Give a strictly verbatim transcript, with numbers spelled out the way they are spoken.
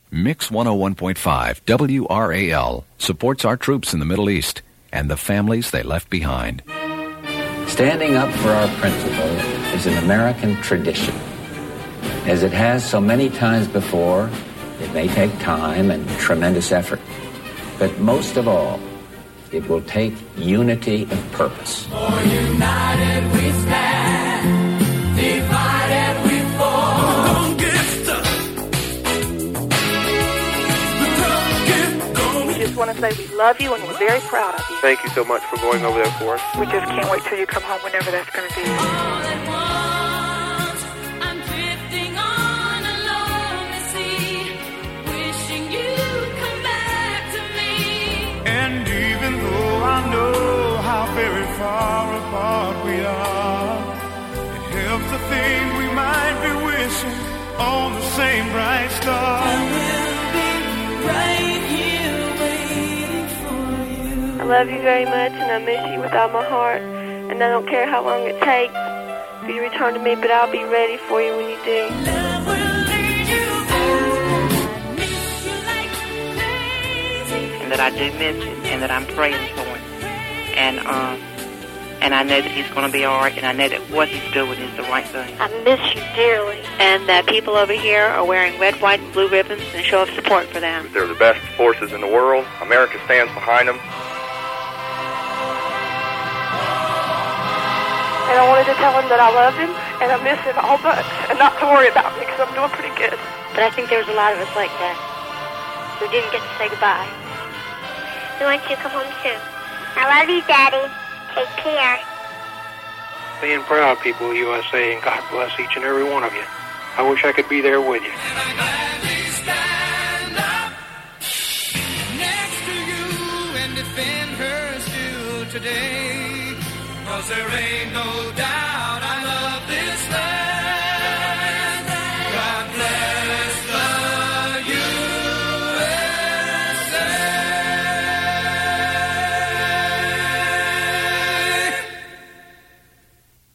Mix one oh one point five W R A L supports our troops in the Middle East and the families they left behind. Standing up for our principle is an American tradition. As it has so many times before, it may take time and tremendous effort. But most of all, it will take unity of purpose. For united we stand, divided we fall. Don't get stuck. We just want to say we love you and we're very proud of you. Thank you so much for going over there for us. We just can't wait till you come home, whenever that's going to be. And even though I know how very far apart we are, it helps to think we might be wishing on the same bright star. I will be right here waiting for you. I love you very much and I miss you with all my heart. And I don't care how long it takes for you to return to me, but I'll be ready for you when you do. Love will lead you back. Miss you like crazy. And that I do miss him, and that I'm praying for him, and um, and I know that he's going to be all right, and I know that what he's doing is the right thing. I miss you dearly. And that people over here are wearing red, white, and blue ribbons and show of support for them. They're the best forces in the world. America stands behind them. And I wanted to tell him that I love him and I miss him all much, and not to worry about me because I'm doing pretty good. But I think there's a lot of us like that who didn't get to say goodbye. We want you to come home soon. I love you, Daddy. Take care. Being proud people, U S A, and God bless each and every one of you. I wish I could be there with you. And I gladly stand up next to you and defend her still today. 'Cause there ain't no doubt